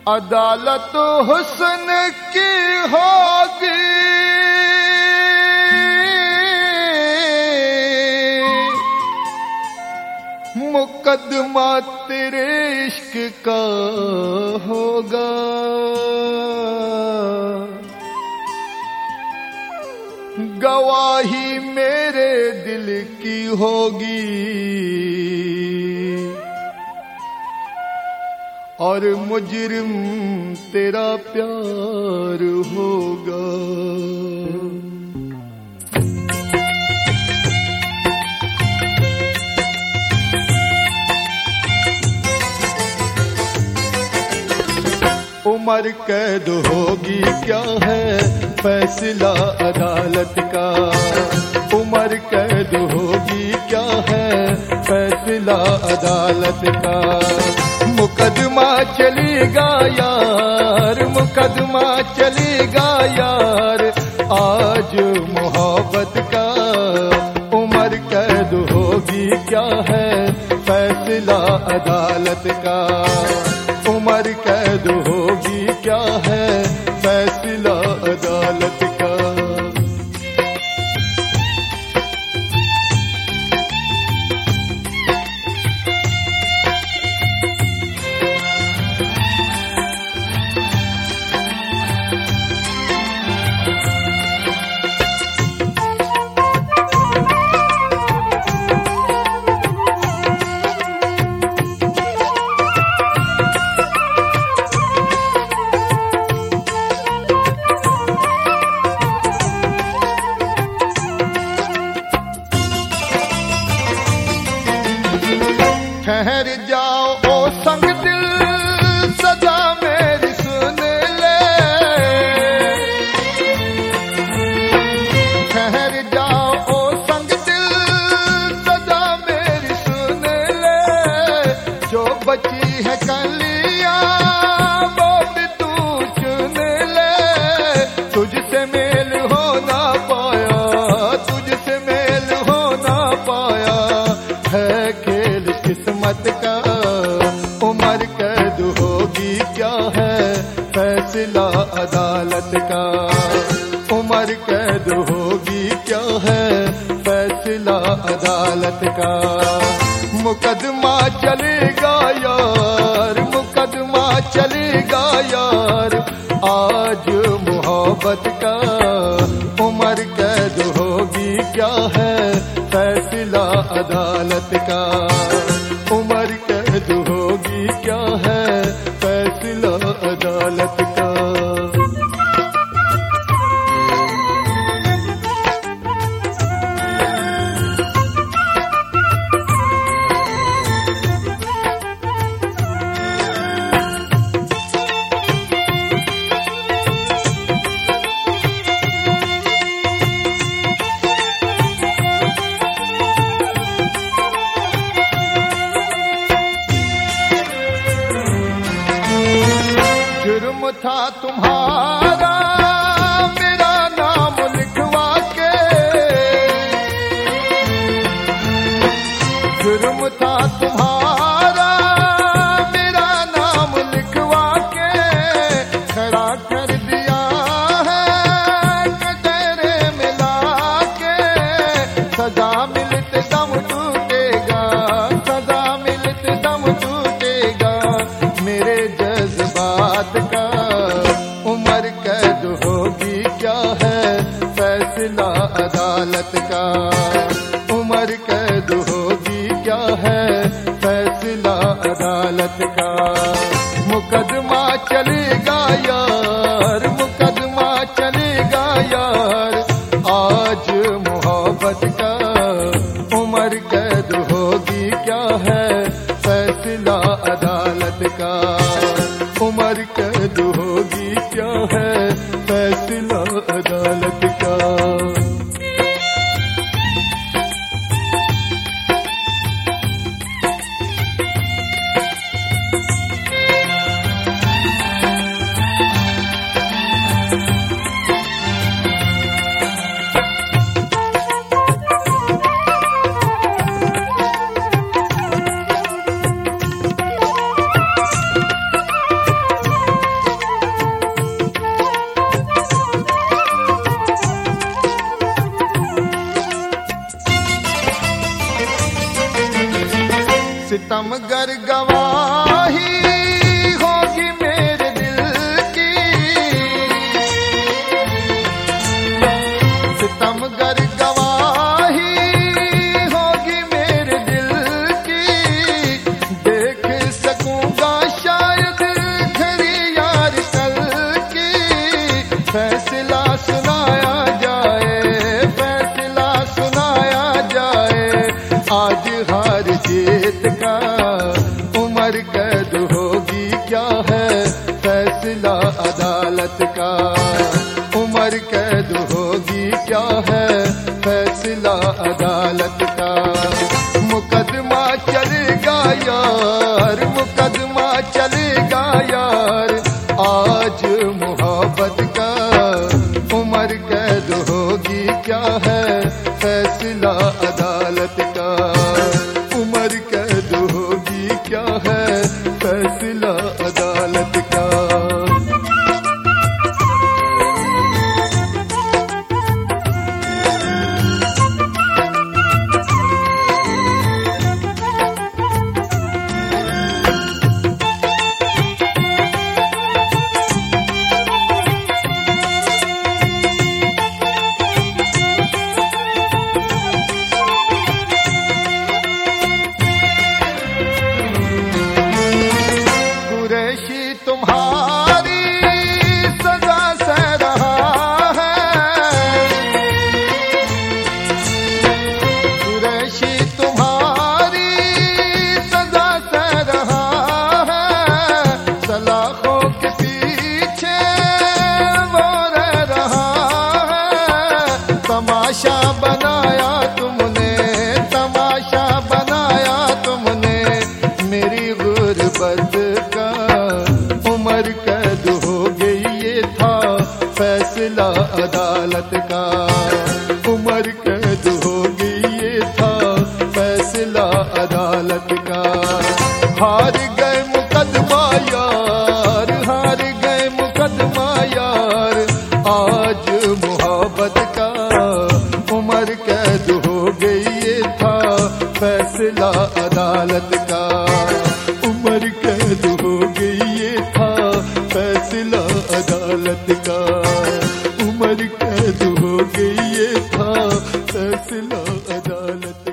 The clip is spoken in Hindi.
अदालत हुस्न की होगी, मुकदमा तेरे इश्क का होगा। गवाही मेरे दिल की होगी और मुजरिम तेरा प्यार होगा। उम्र कैद होगी क्या है फैसला अदालत का, उम्र कैद होगी क्या है फैसला अदालत का। मुकदमा चलेगा यार, मुकदमा चलेगा यार आज मोहब्बत का। उम्र कैद होगी क्या है फैसला अदालत का, उम्र कैद होगी क्या है फैसला अदालत का। ठहर जाओ ओ संग दिल सजा मेरी सुन ले, ठहर जाओ ओ संग दिल सजा मेरी सुन ले। जो बची है कलियां वो भी तू चुन ले। तुझसे मेल हो ना पाया, तुझसे मेल हो ना पाया है किस्मत का। उम्र कैद होगी क्या है फैसला अदालत का, उम्र कैद होगी क्या है फैसला अदालत का। मुकदमा चलेगा यार, मुकदमा चलेगा यार आज मोहब्बत का। उम्र कैद होगी क्या है फैसला अदालत का, उम्र कैद होगी क्या है फैसला अदालत का। जुर्म था तुम्हारा मेरा नाम लिखवा के, जुर्म था तुम्हारा मेरा नाम लिखवा के। खड़ा कर दिया है कटहरे मिला के। सजा मिलते दम टूटेगा, सजा मिलते दम टूटेगा मेरे जज्बात का। उम्र कैद होगी क्या है फैसला अदालत का, उम्र कैद होगी क्या है फैसला अदालत का। मुकदमा चलेगा यार, मुकदमा चलेगा यार आज मोहब्बत का। उम्र कैद होगी क्या है फैसला अदालत का, उम्र कैद होगी क्या है फैसला अदालत का। सितमगर गवाही होगी मेरे दिल की, सितमगर गवाही होगी मेरे दिल की। देख सकूंगा शायद घड़ी यार कल की, फैसला सुनाया जाए, फैसला सुनाया जाए। आज हार जीत का उम्र कैद होगी क्या है फैसला अदालत का, उम्र कैद होगी क्या है फैसला अदालत का। मुकदमा चलेगा यार, मुकदमा चलेगा यार, आज मोहब्बत का उम्र कैद होगी क्या है फैसला अदालत का, उम्र कैद होगी क्या है फैसला अदालत का। तुम्हारी सजा सह रहा है, कुरैशी तुम्हारी सजा सह रहा है। सलाखों के पीछे वो रह रहा है। तमाशा बनाया तुमने, तमाशा बनाया तुमने मेरी गुर्बत का, उम्र कैद हो गई ये था फैसला अदालत का, उम्र कैद हो गई ये था फैसला अदालत का। हार गए मुकदमा यार, हार गए मुकदमा यार, आज मोहब्बत का उम्र कैद हो गई ये था फैसला अदालत का, उम्र कैद हो गई ये था फैसला अदालत का, उम्र कैद हो गई ये था फैसला अदालत का।